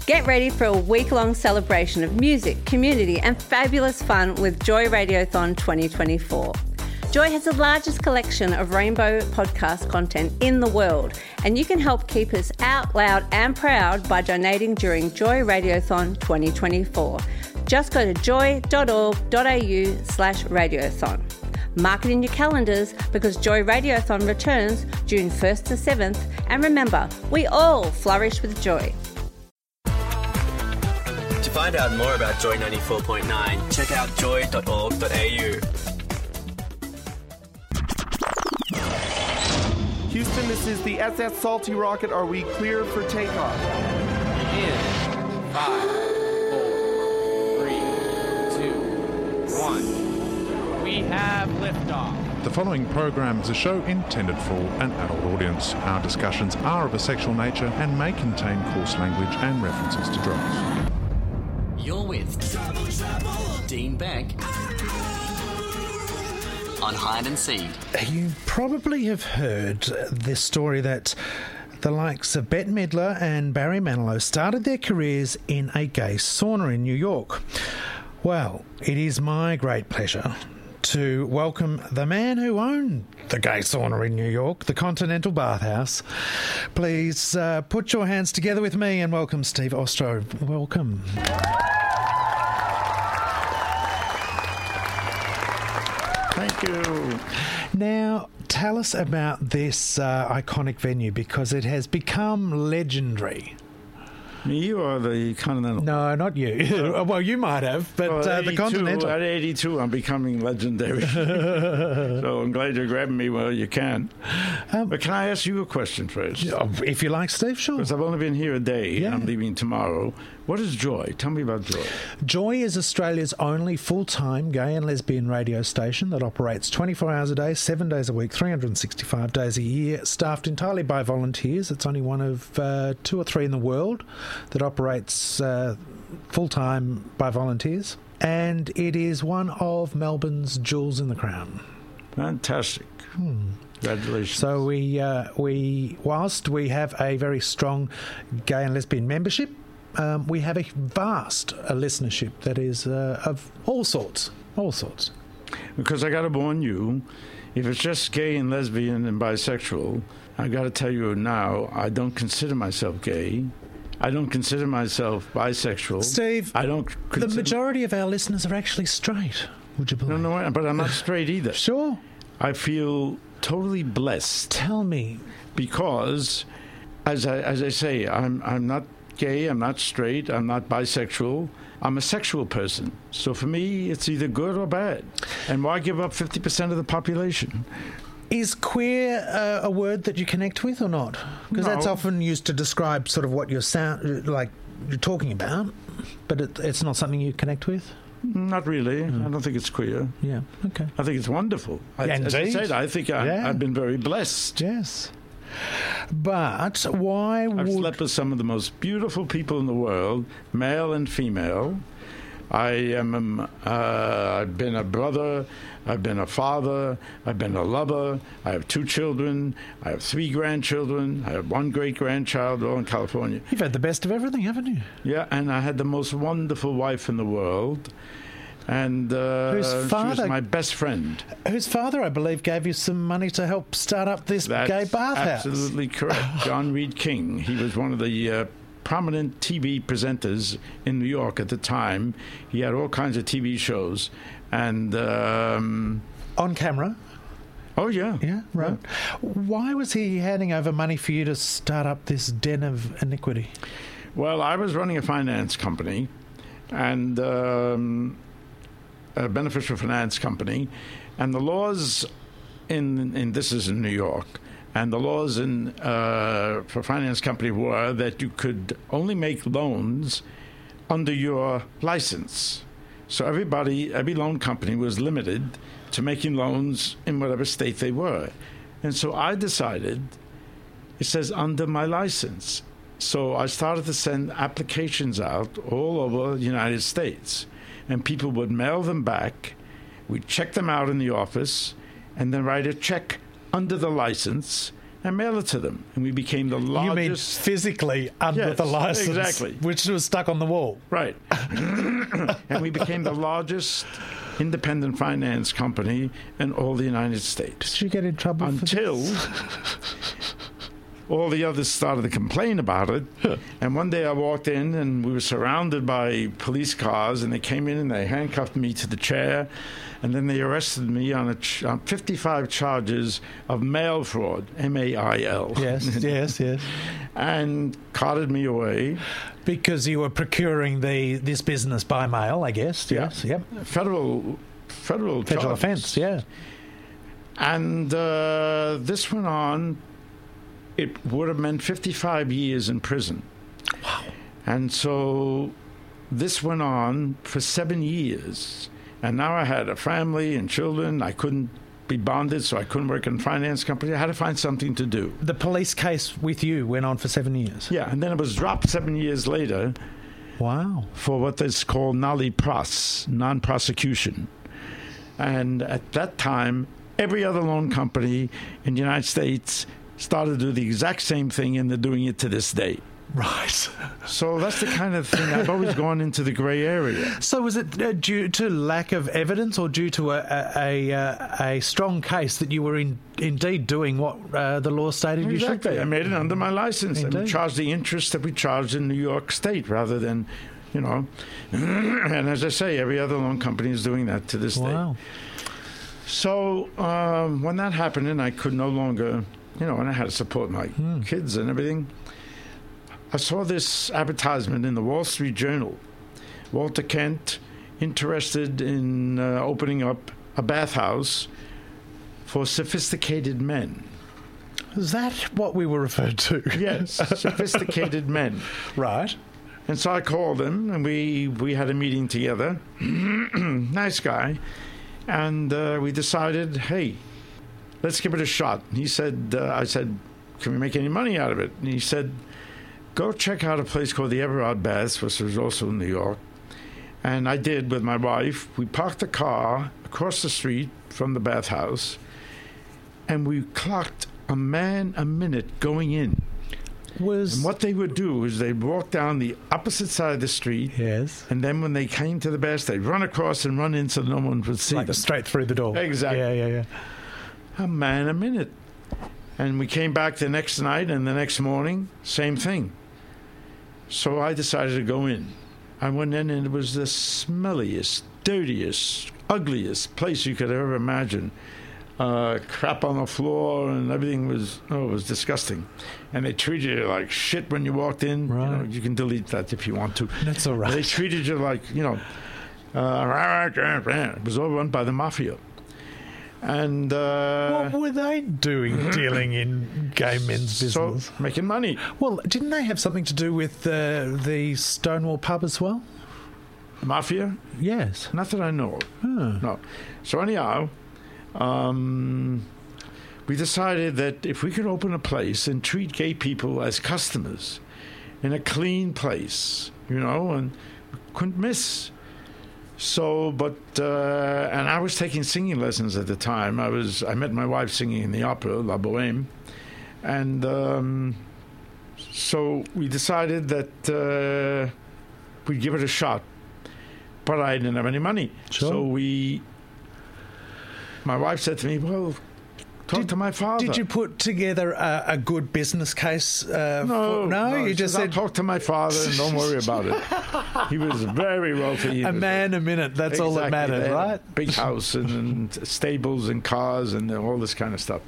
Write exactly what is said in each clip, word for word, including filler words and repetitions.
Get ready for a week-long celebration of music, community and fabulous fun with Joy Radiothon twenty twenty-four. Joy has the largest collection of rainbow podcast content in the world, and you can help keep us out loud and proud by donating during Joy Radiothon twenty twenty-four. Just go to joy.org.au slash radiothon. Mark it in your calendars because Joy Radiothon returns June first to seventh, and remember, we all flourish with joy. To find out more about Joy ninety-four point nine, check out joy dot org dot a u. Houston, this is the S S Salty Rocket. Are we clear for takeoff? In five, four, three, two, one. We have liftoff. The following program is a show intended for an adult audience. Our discussions are of a sexual nature and may contain coarse language and references to drugs. You're with Dean Beck on Hide and Seed. You probably have heard this story that the likes of Bette Midler and Barry Manilow started their careers in a gay sauna in New York. Well, it is my great pleasure to welcome the man who owned the gay sauna in New York, the Continental Bathhouse. Please uh, put your hands together with me and welcome Steve Ostro. Welcome. Thank you. Now, tell us about this uh, iconic venue because it has become legendary. Me or the Continental? No, not you. Well, you might have, but well, uh, the Continental. At eighty-two, I'm becoming legendary. So I'm glad you're grabbing me while you can. Um, but can I ask you a question first? If you like, Steve, sure. Because I've only been here a day. Yeah. I'm leaving tomorrow. What is Joy? Tell me about Joy. Joy is Australia's only full-time gay and lesbian radio station that operates twenty-four hours a day, seven days a week, three hundred sixty-five days a year, staffed entirely by volunteers. It's only one of uh, two or three in the world that operates uh, full-time by volunteers. And it is one of Melbourne's jewels in the crown. Fantastic. Hmm. Congratulations. So we, uh, we, whilst we have a very strong gay and lesbian membership, Um, we have a vast uh, listenership that is uh, of all sorts, all sorts. Because I got to warn you, if it's just gay and lesbian and bisexual, I got to tell you now, I don't consider myself gay. I don't consider myself bisexual. Steve, I don't consider... the majority of our listeners are actually straight, would you believe? No, no, but I'm not straight either. Sure. I feel totally blessed. Tell me. Because, as I, as I say, I'm I'm not gay, I'm not straight, I'm not bisexual. I'm a sexual person. So for me, it's either good or bad. And why give up fifty percent of the population? Is queer uh, a word that you connect with or not? Because No. that's often used to describe sort of what you're sound like you're talking about, but it, it's not something you connect with. Not really. Mm. I don't think it's queer. Yeah. Okay. I think it's wonderful. I, Yeah, as I indeed. said, I think I, Yeah. I've been very blessed. Yes. But why would... I've slept with some of the most beautiful people in the world, male and female. I am. Um, uh, I've been a brother. I've been a father. I've been a lover. I have two children. I have three grandchildren. I have one great grandchild, all in California. You've had the best of everything, haven't you? Yeah, and I had the most wonderful wife in the world. And uh, Whose she was father- my best friend. Whose father, I believe, gave you some money to help start up this That's gay bathhouse. absolutely correct. John Reed King. He was one of the uh, prominent T V presenters in New York at the time. He had all kinds of T V shows. And um, on camera? Oh, yeah. Yeah, right. Yeah. Why was he handing over money for you to start up this den of iniquity? Well, I was running a finance company, and... Um, a beneficial finance company, and the laws in, in this is in New York, and the laws in uh, for finance company were that you could only make loans under your license. So everybody, every loan company was limited to making loans in whatever state they were. And so I decided, it says under my license. So I started to send applications out all over the United States. And people would mail them back. We'd check them out in the office and then write a check under the license and mail it to them. And we became the largest... You mean physically under Yes, the license, exactly. which was stuck on the wall. Right. And we became the largest independent finance company in all the United States. Did you get in trouble Until for all the others started to complain about it. And one day I walked in and we were surrounded by police cars, and they came in and they handcuffed me to the chair, and then they arrested me on, a ch- on fifty-five charges of mail fraud, M A I L. Yes, yes, yes. And carted me away. Because you were procuring the this business by mail, I guess. Yes, yep. Federal, federal, Federal charges. offence, yeah. And uh, this went on. It would have meant fifty-five years in prison. Wow. And so this went on for seven years. And now I had a family and children. I couldn't be bonded, so I couldn't work in a finance company. I had to find something to do. The police case with you went on for seven years? Yeah, and then it was dropped seven years later. Wow. For what is called noli pros, non-prosecution. And at that time, every other loan company in the United States started to do the exact same thing, and they're doing it to this day. Right. So that's the kind of thing. I've always gone into the grey area. So was it uh, due to lack of evidence, or due to a a, a, a strong case that you were in, indeed doing what uh, the law stated you should Exactly. do? I made it under my license. And we Indeed. charged the interest that we charged in New York State rather than, you know. And as I say, every other loan company is doing that to this Wow. day. So um, when that happened and I could no longer, you know, and I had to support my Hmm. kids and everything, I saw this advertisement in the Wall Street Journal. Walter Kent interested in uh, opening up a bathhouse for sophisticated men. Is that what we were referred to? Yes, sophisticated men. Right. And so I called him, and we, we had a meeting together. Nice guy. And uh, we decided, hey, let's give it a shot. And he said, uh, I said, can we make any money out of it? And he said, go check out a place called the Everard Baths, which was also in New York. And I did with my wife. We parked the car across the street from the bathhouse, and we clocked a man a minute going in. Was And what they would do is they'd walk down the opposite side of the street, yes, and then when they came to the baths, they'd run across and run in so no one would see like them. straight through the door. Exactly. Yeah, yeah, yeah. A man a minute. And we came back the next night, and the next morning, same thing. So I decided to go in. I went in, and it was the smelliest, dirtiest, ugliest place you could ever imagine. Uh, crap on the floor, and everything was, oh, it was disgusting. And they treated you like shit when you walked in. Right. You know, you can delete that if you want to. That's all right. They treated you like, you know, uh, it was all run by the mafia. And uh, What were they doing dealing in gay men's so business? making money. Well, didn't they have something to do with uh, the Stonewall pub as well? Mafia? Yes. Not that I know of. Huh. No. So anyhow, um, we decided that if we could open a place and treat gay people as customers in a clean place, you know, and we couldn't miss. So, but, uh, and I was taking singing lessons at the time. I was, I met my wife singing in the opera, La Bohème. And um, so we decided that uh, we'd give it a shot. But I didn't have any money. Sure. So we, my wife said to me, well, talk Did- to my father. Did you put together a, a good business case? Uh, No, for, no, he you just says, said I'll talk to my father and don't worry about it. He was very wealthy. a man a minute. That's all that Exactly. mattered, They had a right? Big house and, and stables and cars and all this kind of stuff.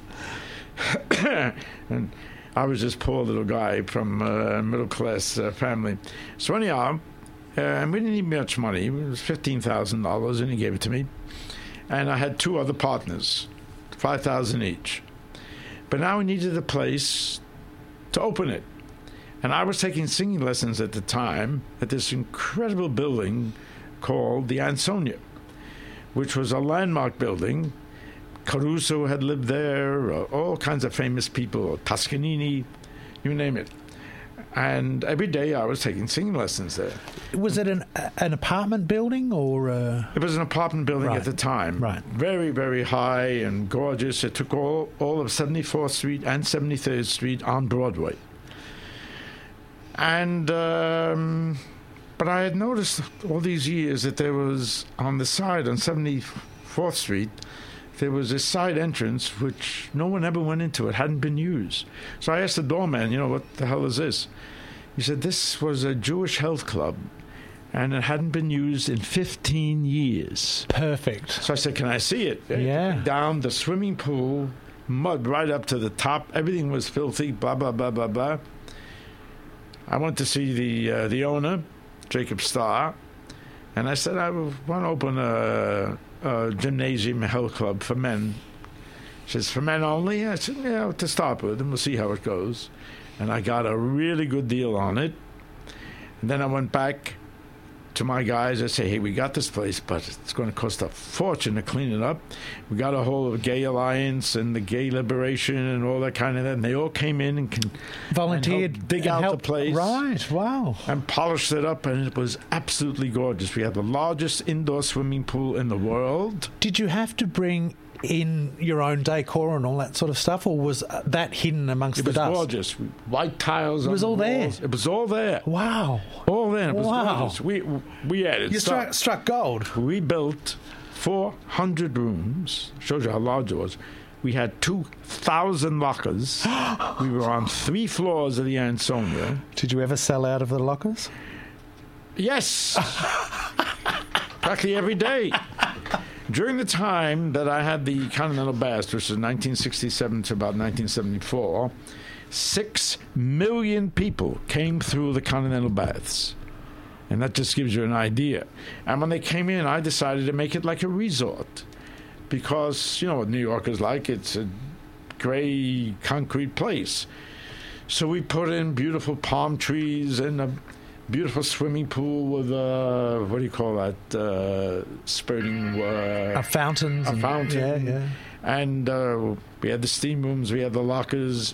And I was this poor little guy from a middle class uh, family. So anyhow, uh, and we didn't need much money. It was fifteen thousand dollars, and he gave it to me. And I had two other partners, five thousand each. But now we needed a place to open it. And I was taking singing lessons at the time at this incredible building called the Ansonia, which was a landmark building. Caruso had lived there, uh, all kinds of famous people, Toscanini, you name it. And every day I was taking singing lessons there. Was it an an apartment building or? Uh... It was an apartment building right. at the time. Right. Very, very high and gorgeous. It took all, all of seventy-fourth Street and seventy-third Street on Broadway. And, um, but I had noticed all these years that there was, on the side, on seventy-fourth Street, there was a side entrance which no one ever went into. It hadn't been used. So I asked the doorman, you know, what the hell is this? He said, this was a Jewish health club, and it hadn't been used in fifteen years. Perfect. So I said, can I see it? Yeah. Down the swimming pool, mud right up to the top. Everything was filthy, blah, blah, blah, blah, blah. I went to see the uh, the owner, Jacob Starr, and I said, I want to open a... Uh, gymnasium health club for men. She says, for men only? I said, yeah, to start with, and we'll see how it goes. And I got a really good deal on it. And then I went back to my guys. I say, hey, we got this place, but it's going to cost a fortune to clean it up. We got a hold of Gay Alliance and the Gay Liberation and all that kind of thing. And they all came in and can volunteered, and dig and out helped. the place. Right, wow. And polished it up, and it was absolutely gorgeous. We had the largest indoor swimming pool in the world. Did you have to bring in your own decor and all that sort of stuff, or was that hidden amongst it the dust? It was gorgeous. White tiles. It was on all the there. walls. It was all there. Wow. All there. It was wow. gorgeous. We we had it. You struck, struck gold. We built four hundred rooms. Shows you how large it was. We had two thousand lockers. We were on three floors of the Ansonia. Did you ever sell out of the lockers? Yes. Practically every day. During the time that I had the Continental Baths, which was nineteen sixty-seven to about nineteen seventy-four, six million people came through the Continental Baths. And that just gives you an idea. And when they came in, I decided to make it like a resort. Because, you know what New York is like. It's a gray concrete place. So we put in beautiful palm trees and a beautiful swimming pool with uh, what do you call that? Uh, spurting. Uh, a fountain. A fountain. Yeah, yeah. And uh, we had the steam rooms. We had the lockers,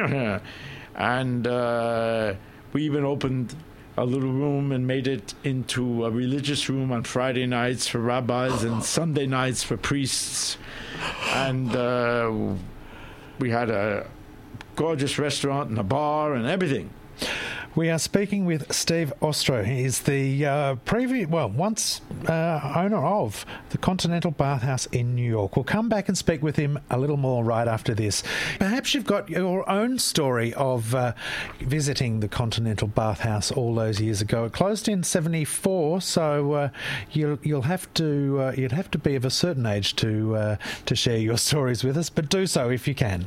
and uh, we even opened a little room and made it into a religious room on Friday nights for rabbis and Sunday nights for priests. And uh, we had a gorgeous restaurant and a bar and everything. We are speaking with Steve Ostro. He is the uh, previous, well, once uh, owner of the Continental Bathhouse in New York. We'll come back and speak with him a little more right after this. Perhaps you've got your own story of uh, visiting the Continental Bathhouse all those years ago. It closed in seventy-four, so uh, you'll you'll have to uh, you'd have to be of a certain age to uh, to share your stories with us. But do so if you can.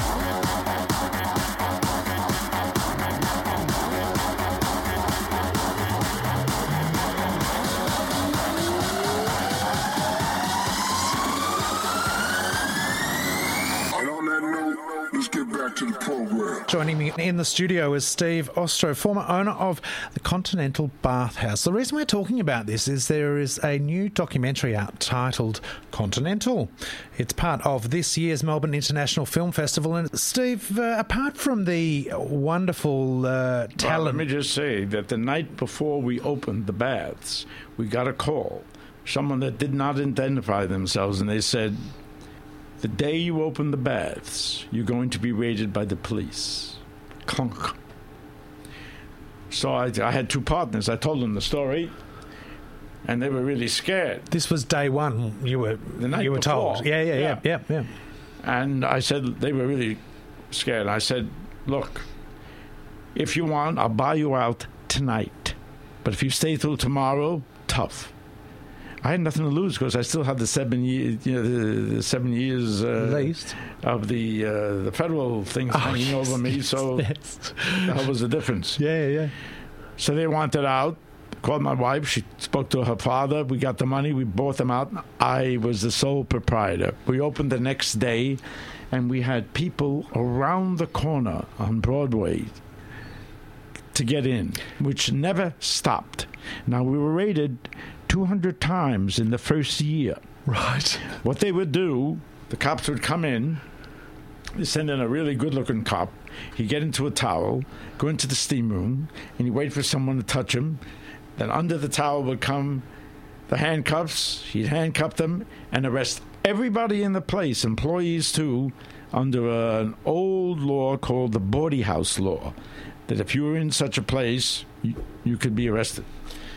To the program. Joining me in the studio is Steve Ostro, former owner of the Continental Bathhouse. The reason we're talking about this is there is a new documentary out titled Continental. It's part of this year's Melbourne International Film Festival. And Steve, uh, apart from the wonderful uh, talent... Well, let me just say that the night before we opened the baths, we got a call. Someone that did not identify themselves, and they said, the day you open the baths, you're going to be raided by the police. Clunk. So I, I had two partners. I told them the story, and they were really scared. This was day one. You were the night you were before. told. Yeah, yeah, yeah, yeah, yeah. And I said they were really scared. I said, "Look, if you want, I'll buy you out tonight. But if you stay till tomorrow, tough." I had nothing to lose because I still had the seven years, you know, the, the seven years uh, least of the uh, the federal things oh, hanging yes, over me. So yes. that was the difference. Yeah, yeah. So they wanted out. Called my wife. She spoke to her father. We got the money. We bought them out. I was the sole proprietor. We opened the next day, and we had people around the corner on Broadway to get in, which never stopped. Now, we were raided two hundred times in the first year. Right. What they would do, the cops would come in, They send in a really good-looking cop. He'd get into a towel, go into the steam room, and he'd wait for someone to touch him. Then under the towel would come the handcuffs. He'd handcuff them and arrest everybody in the place, employees too, under uh, an old law called the Bawdy House Law, that if you were in such a place, you, you could be arrested.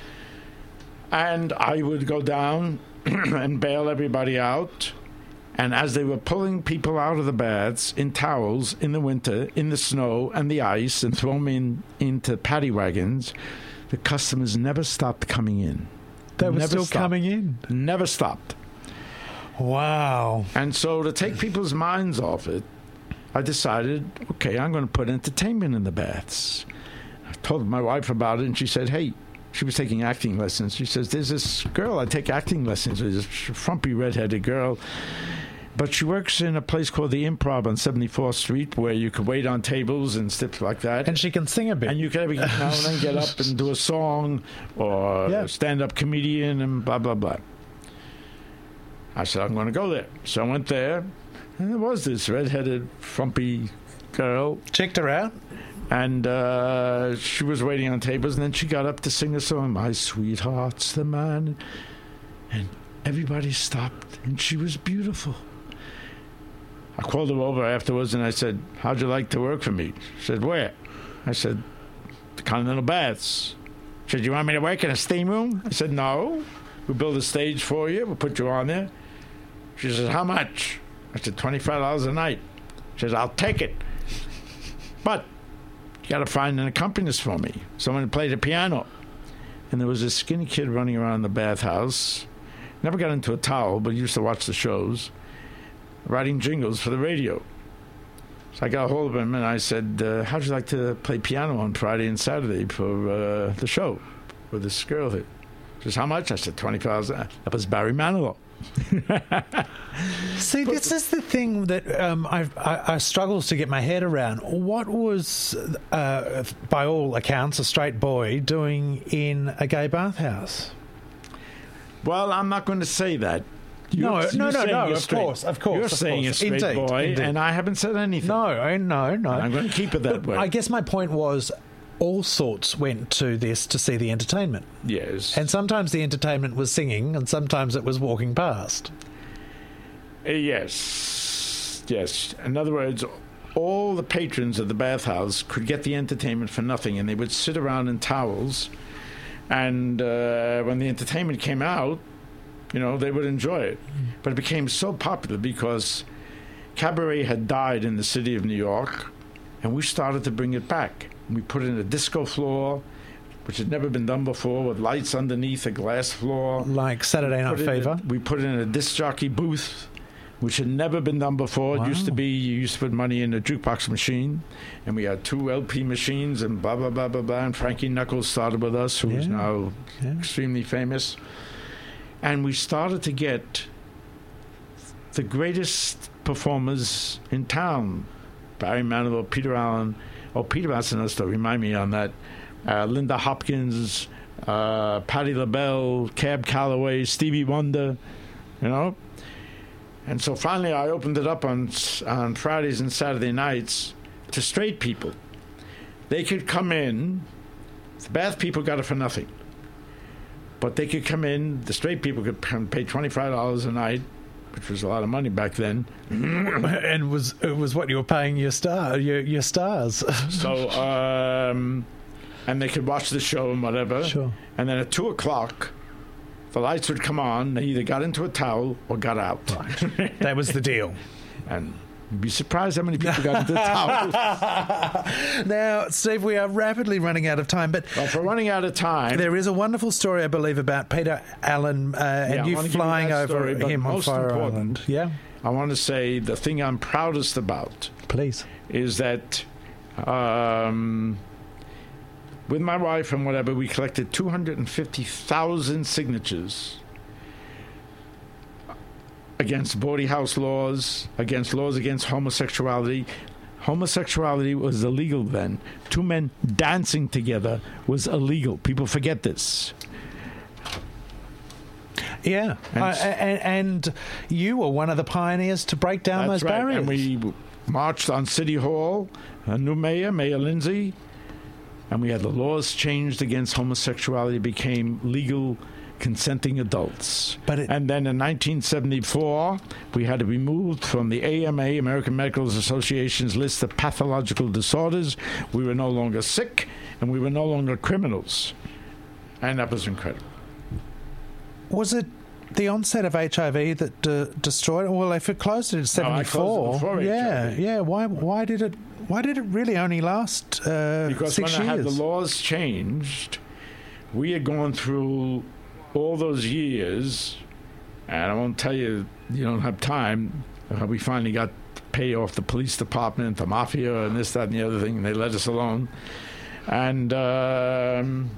And I would go down and bail everybody out. And as they were pulling people out of the baths in towels in the winter, in the snow and the ice, and throw them in, into paddy wagons, the customers never stopped coming in. They were never still stopped. coming in. Never stopped. Wow. And so to take people's minds off it, I decided, okay, I'm going to put entertainment in the baths. I told my wife about it, and she said, hey, she was taking acting lessons. She says, there's this girl I take acting lessons with, this frumpy redheaded girl. But she works in a place called the Improv on seventy-fourth Street, where you could wait on tables and stuff like that. And she can sing a bit. And you can every now and then get up and do a song or Yeah. a stand-up comedian and blah, blah, blah. I said, I'm going to go there. So I went there, and there was this redheaded, frumpy girl. Checked her out. And uh, she was waiting on tables, and then she got up to sing a song, My Sweetheart's the Man. And everybody stopped, and she was beautiful. I called her over afterwards, and I said, how'd you like to work for me? She said, where? I said, the Continental Baths. She said, you want me to work in a steam room? I said, no. We'll build a stage for you. We'll put you on there. She said, how much? I said, twenty-five dollars a night. She says, I'll take it. But you got to find an accompanist for me, someone to play the piano. And there was a skinny kid running around the bathhouse. Never got into a towel, but used to watch the shows, writing jingles for the radio. So I got a hold of him, and I said, uh, how'd you like to play piano on Friday and Saturday for uh, the show with this girl here? She says, how much? I said, twenty-five dollars. That was Barry Manilow. See, this is the thing that um, I, I, I struggles to get my head around. What was, uh, by all accounts, a straight boy doing in a gay bathhouse? Well, I'm not going to say that. No, You're- no, you're no, saying no, you're of straight. course, of course, You're of saying course. a straight Indeed, boy, indeed. and I haven't said anything. No, no, no. I'm going to keep it that way. I guess my point was all sorts went to this to see the entertainment. Yes. And sometimes the entertainment was singing, and sometimes it was walking past. Uh, yes. Yes. In other words, all the patrons of the bathhouse could get the entertainment for nothing, and they would sit around in towels. And uh, when the entertainment came out, you know, they would enjoy it. But it became so popular because cabaret had died in the city of New York, and we started to bring it back. We put in a disco floor, which had never been done before, with lights underneath a glass floor. Like Saturday Night Put in Fever. a- we put in a disc jockey booth, which had never been done before. Wow. It used to be you used to put money in a jukebox machine, and we had two L P machines, and blah, blah, blah, blah, blah. And Frankie Knuckles started with us, who is Yeah. now Yeah. extremely famous. And we started to get the greatest performers in town. Barry Manilow, Peter Allen. Oh, Peter Allen's another story. Remind me on that. Uh, Linda Hopkins, uh, Patti LaBelle, Cab Calloway, Stevie Wonder, you know. And so finally I opened it up on on Fridays and Saturday nights to straight people. They could come in. The bath people got it for nothing. But they could come in. The straight people could pay twenty-five dollars a night, which was a lot of money back then. And was it was what you were paying your star your your stars. So, um, and they could watch the show and whatever. Sure. And then at two o'clock, the lights would come on. They either got into a towel or got out. That was the deal. And you'd be surprised how many people got into the towel. Now, Steve, we are rapidly running out of time, but Well, for running out of time, there is a wonderful story, I believe, about Peter Allen uh, Yeah, and I you wanna give you flying that over story, but him on most Fire important- Island. Yeah, I want to say the thing I'm proudest about please. is that um, with my wife and whatever, we collected two hundred fifty thousand signatures against Bawdy House laws, against laws against homosexuality. Homosexuality was illegal then. Two men dancing together was illegal. People forget this. Yeah, And- uh, and, and you were one of the pioneers to break down That's those right. barriers. And we marched on City Hall, a new mayor, Mayor Lindsay, and we had the laws changed against homosexuality, became legal consenting adults. But it- and then in nineteen seventy-four, we had to be moved from the A M A, American Medical Association's list of pathological disorders. We were no longer sick, and we were no longer criminals. And that was incredible. Was it the onset of H I V that uh, destroyed it? Well, if it closed it in seventy-four, it before yeah, H I V. yeah. Why? Why did it? Why did it really only last uh, Because six when years? I had the laws changed, we had gone through all those years, and I won't tell you, you don't have time, uh, we finally got to pay off the police department, the mafia, and this, that, and the other thing, and they let us alone. And um,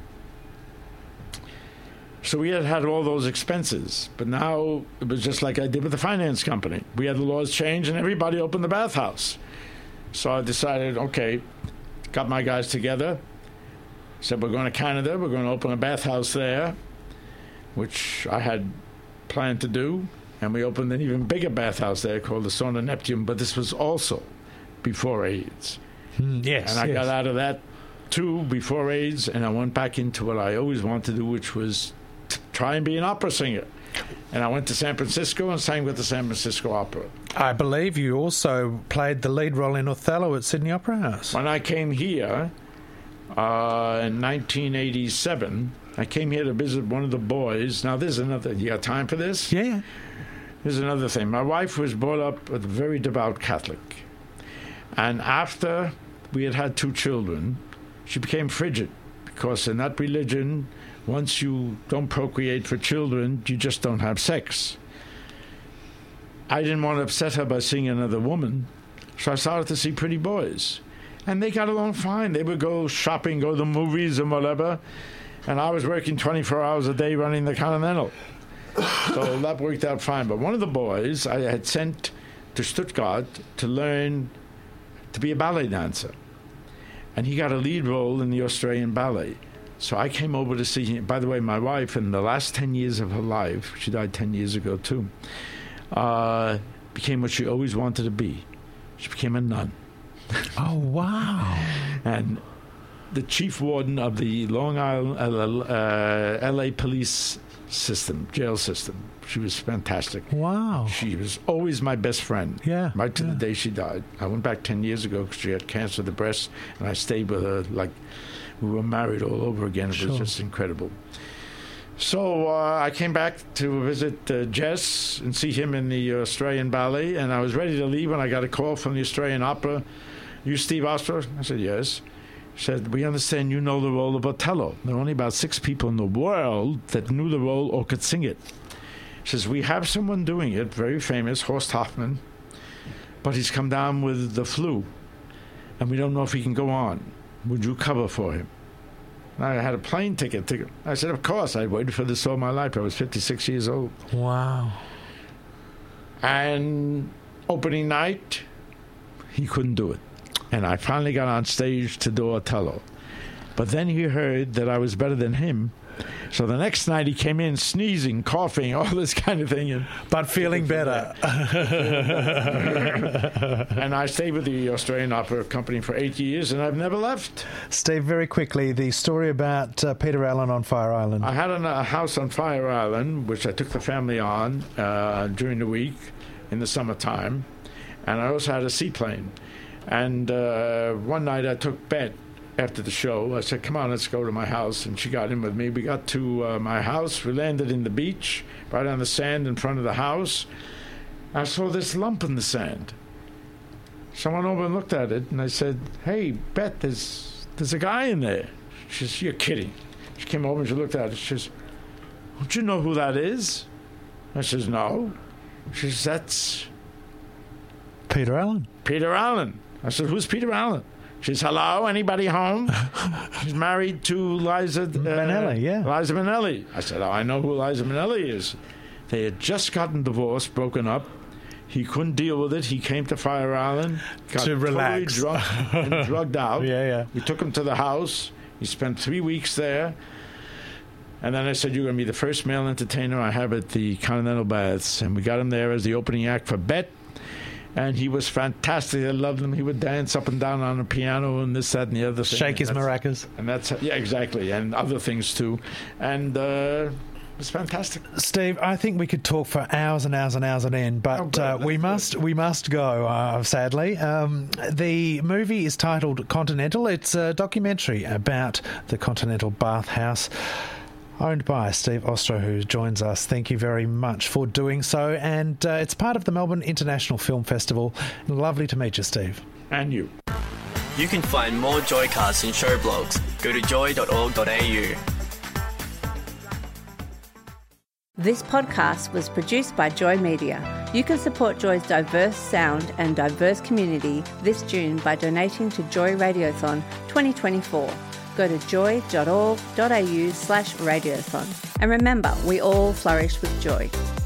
so we had had all those expenses, but now it was just like I did with the finance company. We had the laws changed, and everybody opened the bathhouse. So I decided, okay, got my guys together, said we're going to Canada, we're going to open a bathhouse there, which I had planned to do, and we opened an even bigger bathhouse there called the Sauna Neptune, but this was also before AIDS. Mm, yes, And I yes. got out of that too before AIDS, and I went back into what I always wanted to do, which was t- try and be an opera singer. And I went to San Francisco and sang with the San Francisco Opera. I believe you also played the lead role in Othello at Sydney Opera House. When I came here uh, in nineteen eighty-seven, I came here to visit one of the boys. Now, there's another. You got time for this? Yeah, yeah. Here's another thing. My wife was brought up a very devout Catholic. And after we had had two children, she became frigid because in that religion, once you don't procreate for children, you just don't have sex. I didn't want to upset her by seeing another woman, so I started to see pretty boys. And they got along fine. They would go shopping, go to the movies and whatever. And I was working twenty-four hours a day running the Continental. So that worked out fine. But one of the boys I had sent to Stuttgart to learn to be a ballet dancer. And he got a lead role in the Australian ballet. So I came over to see him. By the way, my wife, in the last ten years of her life, she died ten years ago too, uh, became what she always wanted to be. She became a nun. Oh, wow. And the chief warden of the Long Island, uh, uh, L A police system, jail system. She was fantastic. Wow. She was always my best friend. Yeah, Right to yeah. the day she died. I went back ten years ago because she had cancer of the breast, and I stayed with her like we were married all over again. It Sure. was just incredible. So uh, I came back to visit uh, Jess and see him in the Australian Ballet, and I was ready to leave when I got a call from the Australian Opera. You Steve Ostrow? I said, yes. She said, we understand you know the role of Othello. There are only about six people in the world that knew the role or could sing it. She says, we have someone doing it, very famous, Horst Hoffman, but he's come down with the flu, and we don't know if he can go on. Would you cover for him? And I had a plane ticket to go. I said, of course. I waited for this all my life. I was fifty-six years old. Wow. And opening night, he couldn't do it. And I finally got on stage to do Othello. But then he heard that I was better than him. So the next night he came in sneezing, coughing, all this kind of thing. And, But feeling better. and I stayed with the Australian Opera Company for eight years, and I've never left. Steve, very quickly, the story about uh, Peter Allen on Fire Island. I had a house on Fire Island, which I took the family on uh, during the week in the summertime. And I also had a seaplane. And uh, one night I took Bet after the show. I said, come on, let's go to my house. And she got in with me. We got to uh, my house. We landed in the beach, right on the sand in front of the house. I saw this lump in the sand. So I went over and looked at it, and I said, hey, Bet, there's, there's a guy in there. She says, you're kidding. She came over and she looked at it. She says, don't you know who that is? I says, no. She says, that's Peter Allen. Peter Allen. I said, who's Peter Allen? She says, hello, anybody home? She's married to Liza uh, Minnelli, yeah. Liza Minnelli. I said, oh, I know who Liza Minnelli is. They had just gotten divorced, broken up. He couldn't deal with it. He came to Fire Island, got To totally relax. drunk and drugged out. Yeah, yeah. We took him to the house. He spent three weeks there. And then I said, you're going to be the first male entertainer I have at the Continental Baths. And we got him there as the opening act for Bet. And he was fantastic. I loved him. He would dance up and down on the piano and this, that, and the other thing. Shake his and maracas. And that's, yeah, exactly. And other things too. And uh, it was fantastic. Steve, I think we could talk for hours and hours and hours on end, but oh, uh, we must we must go, uh, sadly. Um, the movie is titled Continental. It's a documentary about the Continental Bathhouse, owned by Steve Ostro, who joins us. Thank you very much for doing so. And uh, it's part of the Melbourne International Film Festival. Lovely to meet you, Steve. And you. You can find more Joycasts and show blogs. Go to joy dot org dot a u. This podcast was produced by Joy Media. You can support Joy's diverse sound and diverse community this June by donating to Joy Radiothon twenty twenty-four. Go to joy dot org dot a u slash radiothon. And remember, we all flourish with joy.